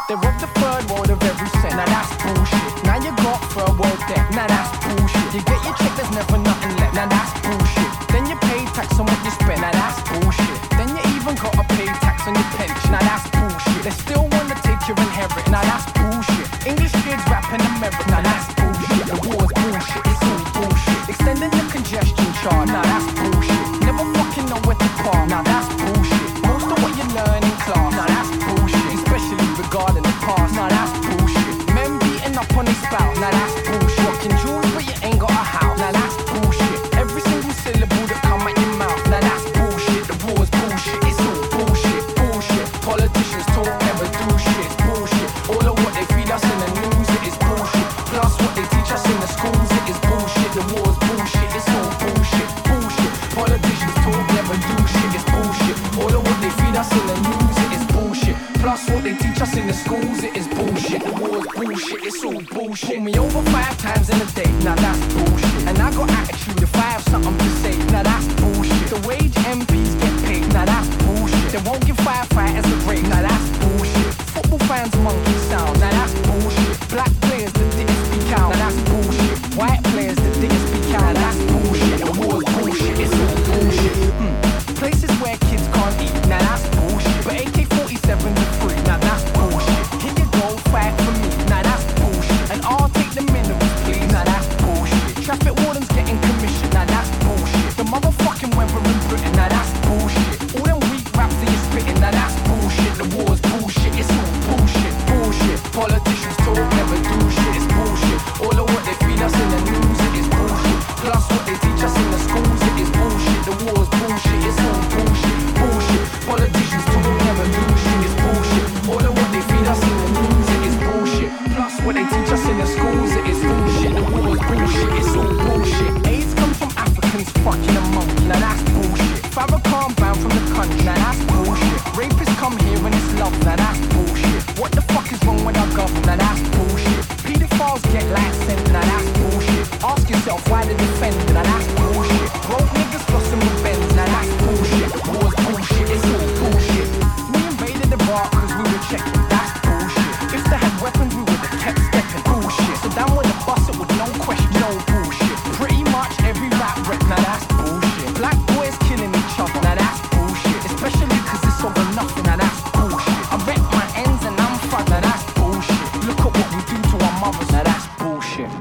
They rob the third world of every cent. Now that's bullshit. Now you got third world debt. Now that's bullshit. You get your check, there's never nothing left. Now that's bullshit. Then you pay tax on what you spend. Now that's bullshit. Then you even gotta pay tax on your pension. Now that's bullshit. They still wanna take your inherit. Now that's bullshit. English kids rapping American. Now that's bullshit. The war's bullshit. It's all bullshit. Extending the congestion charge. Now that's bullshit. Never fucking know where to park. Now that's bullshit. Most of what you learn in class. Now that's bullshit. Especially regarding the past. Now that's bullshit. Men beating up on his spouse. Now that's bullshit. Rocking jewels but you ain't got a house. Now that's bullshit. Every single syllable that come out your mouth. Now that's bullshit. The war's bullshit. It's all bullshit. Bullshit. Politicians talk, never do shit. It's bullshit. All of what they feed us in the news, it is bullshit. Plus what they teach us in the schools, it is bullshit. The war's bullshit. It's all bullshit. Bullshit. Politicians talk, never do shit. It's bullshit. All of what they feed us in the news, it is bullshit. Plus what they teach us in the schools, it is bullshit. The war's bullshit. It's all bullshit. Pull me over 5 times in a day. Now that's bullshit. And I got attitude if I have something to say. Now that's bullshit. The wage MPs get paid. Now that's bullshit. They won't give firefighters a break. Now that's bullshit. Football fans monkey sound. Now that's bullshit. Black players that didn't speak out. Now that's bullshit. White players that didn't speak out. Now that's bullshit. The war's bullshit. It's all bullshit. Places where kids can't eat. Now that's bullshit. But AK-47s are free. Now that's bullshit. Here you go, fight for me. Now that's bullshit. And I'll take the minerals, please. Now that's bullshit. Traffic wardens getting commission. Now that's bullshit. The motherfucking weather in Britain. Now that's bullshit. All them weak raps that you're spitting. Now that's bullshit. The war's bullshit. It's all bullshit. Bullshit. Politicians talk, never do shit. It's bullshit. All of what they feed us in the news, it is bullshit. Plus what they teach us in the schools, it is bullshit. The war's bullshit. It's all bullshit. Bullshit. Politicians talk, never do shit. It's bullshit. All of what they feed us in the news, it is bullshit. Plus what they teach us in the schools, it is bullshit. The war's bullshit. It's all bullshit. AIDS comes from Africans fucking a monkey. Now that's bullshit. Farrakhan bound from the country. Now that's bullshit. Rapists come here and it's love. Now that's bullshit. What the fuck is wrong with our government? Now that's bullshit. Pedophiles get life sent. Now that's bullshit. Ask yourself why they defend. Now that's bullshit. Broke niggas flossing with Benz. Now that's bullshit. War's bullshit. It's all bullshit. We invaded the bar cause we were checking. That's bullshit. If they had weapons we would have kept stepping. Bullshit. So down with the bus it with no question. No bullshit. Pretty much every rap rep. Now that's bullshit. Black boys killing each other. Now that's bullshit. Especially cause it's over nothing. Now that's bullshit. I rep my ends and I'm fun. Now that's bullshit. Look at what we do to our mothers. Now that's bullshit.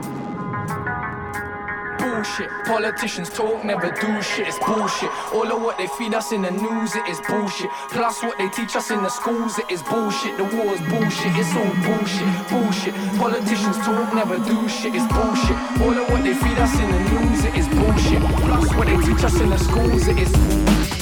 Bullshit. Politicians talk, never do shit. It's bullshit. All of what they feed us in the news, it is bullshit. Plus what they teach us in the schools, it is bullshit. The war's bullshit. It's all bullshit. Bullshit. Politicians talk, never do shit. It's bullshit. All of what they feed us in the news, it is bullshit. Plus what they teach us in the schools, it is bullshit.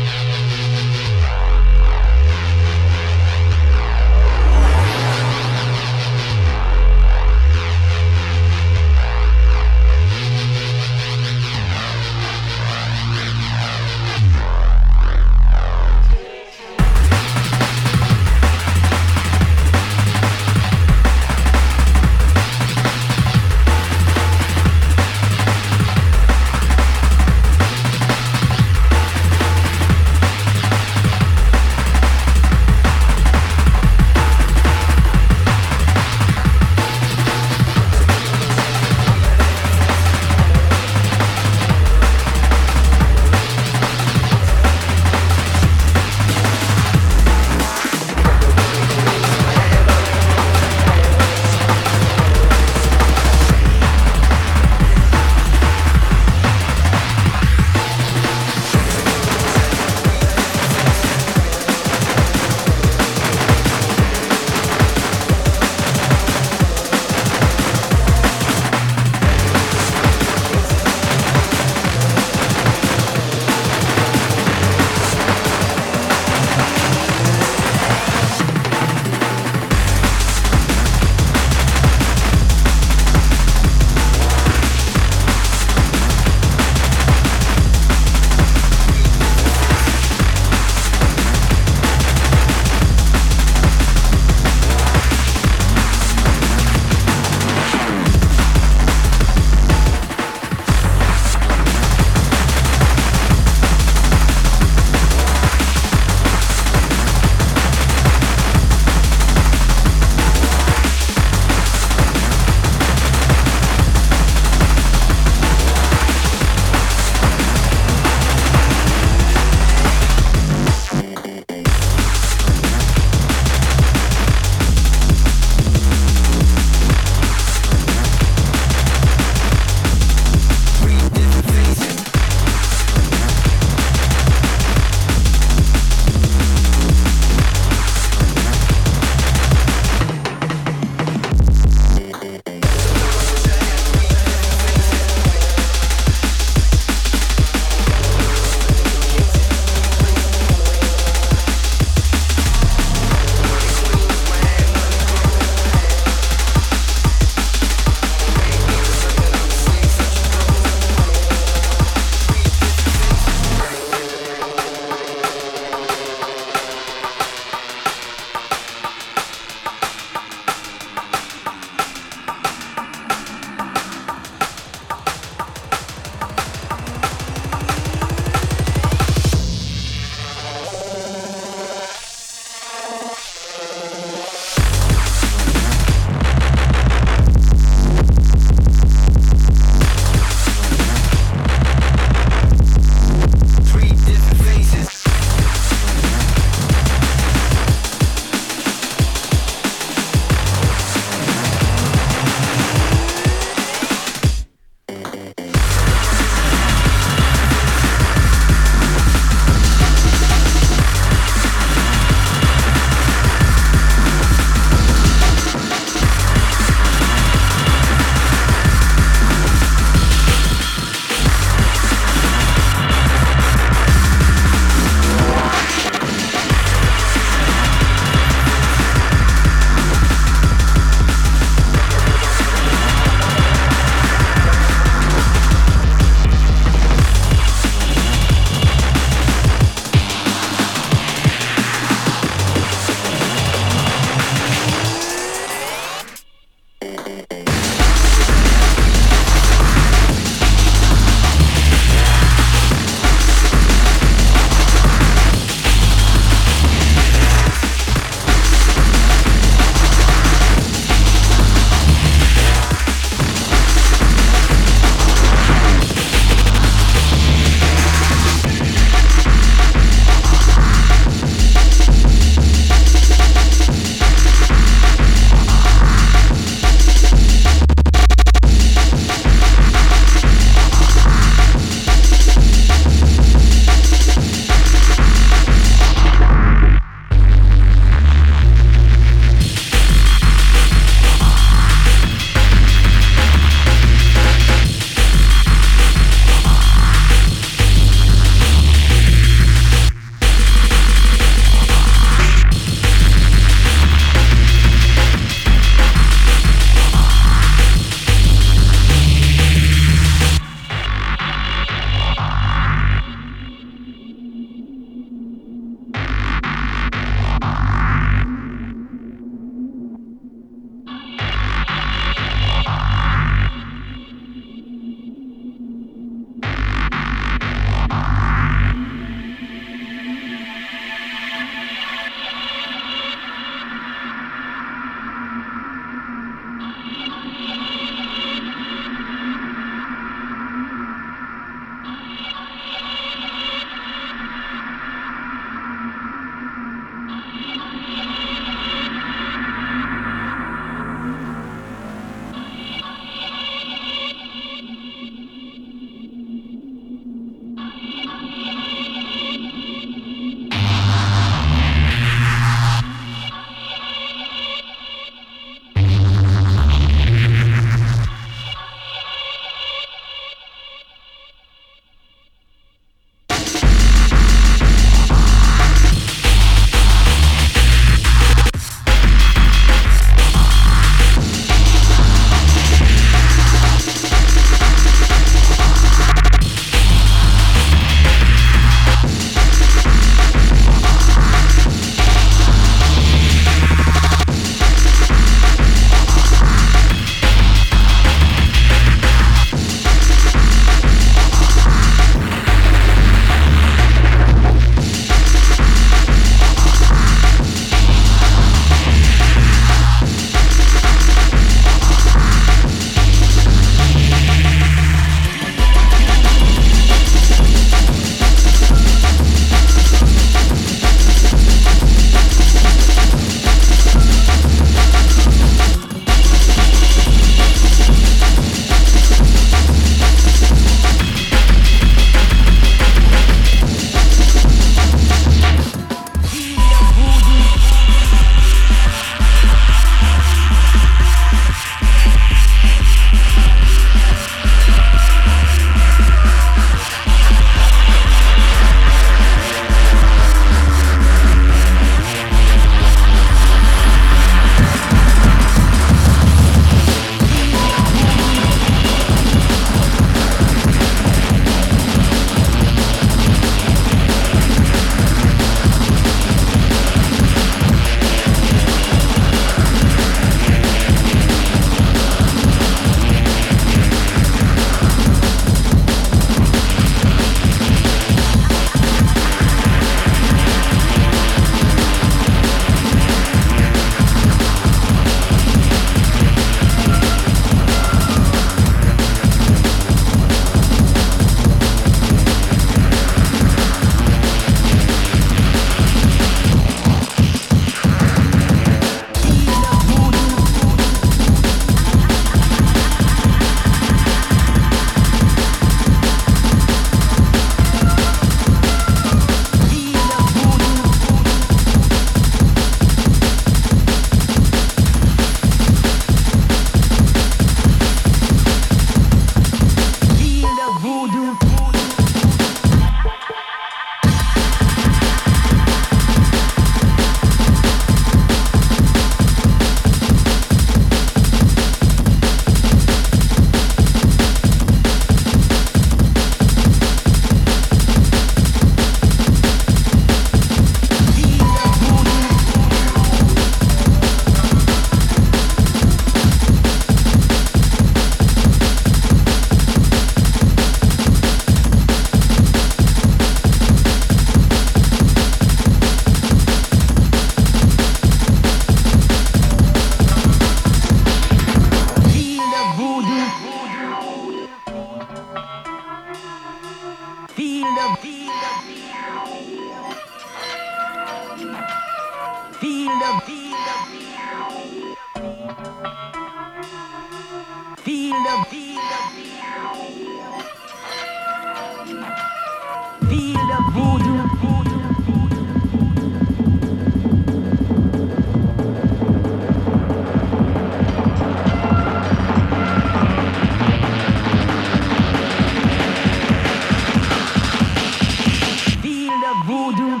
that voodoo.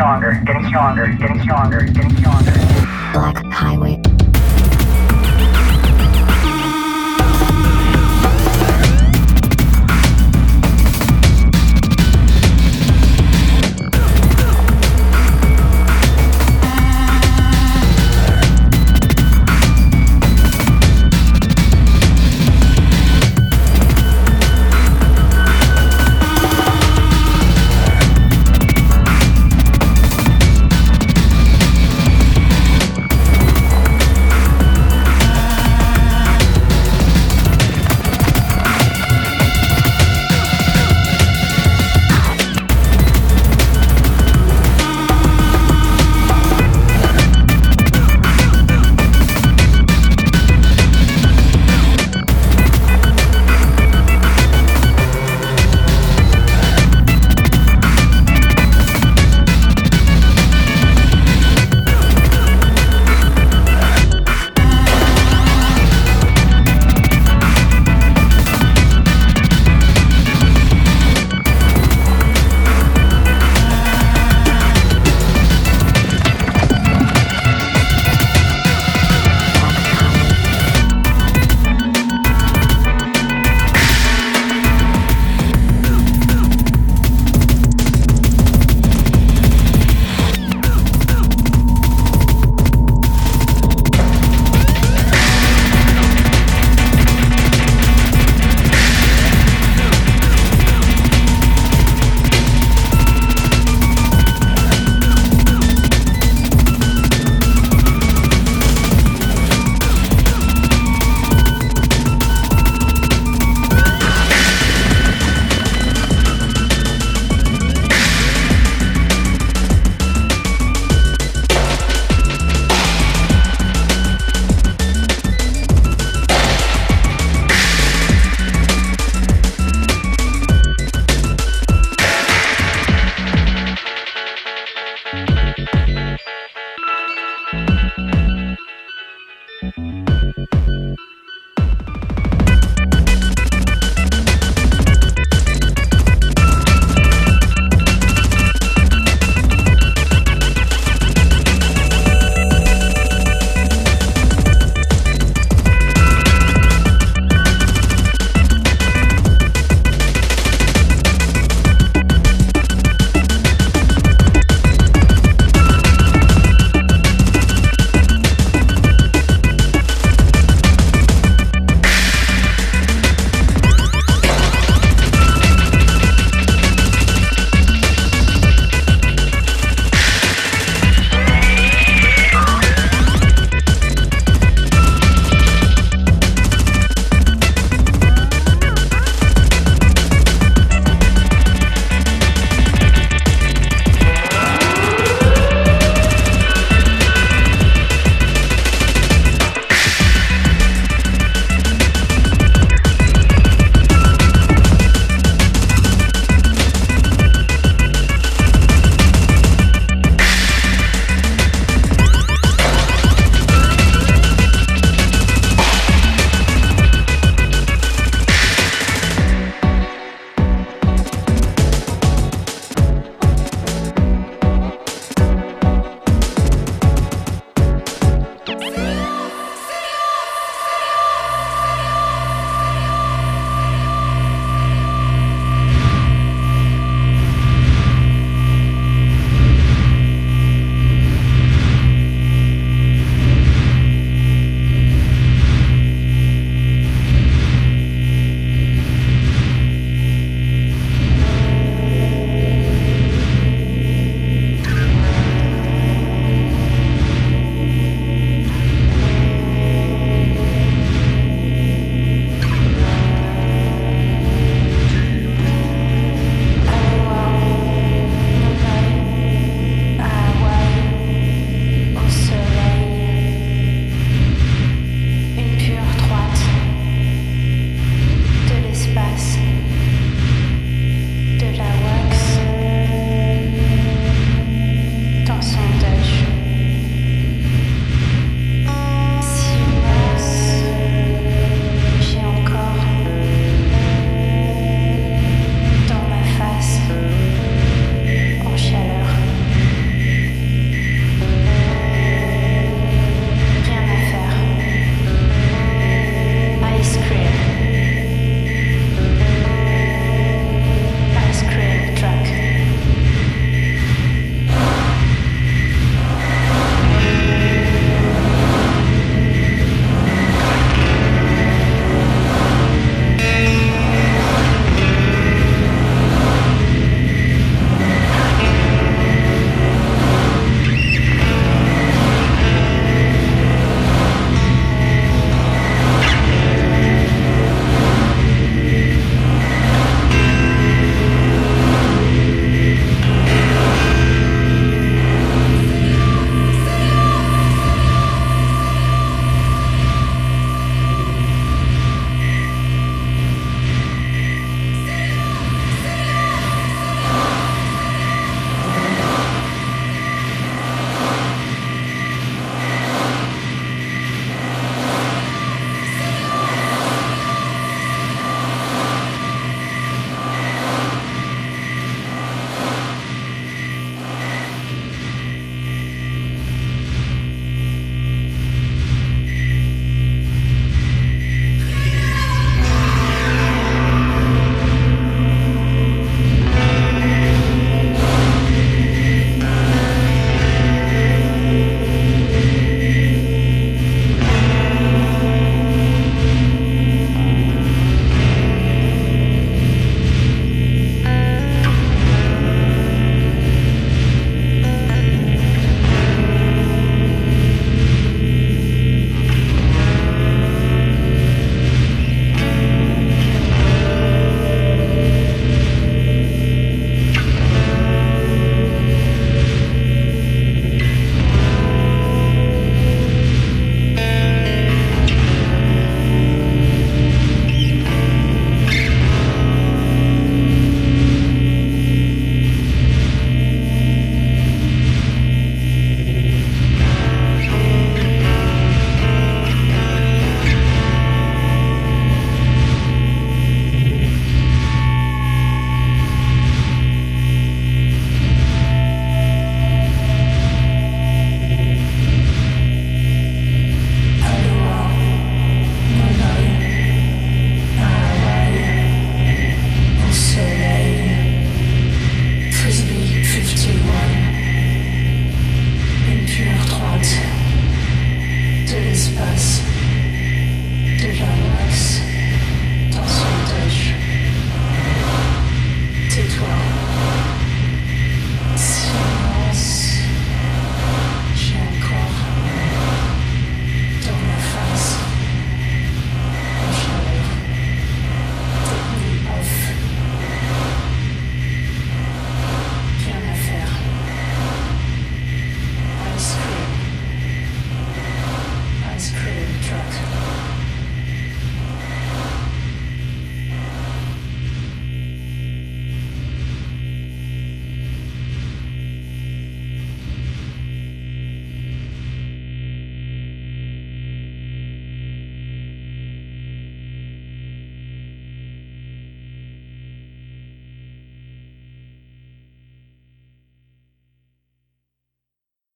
stronger, getting stronger, getting stronger, getting stronger. Black Highway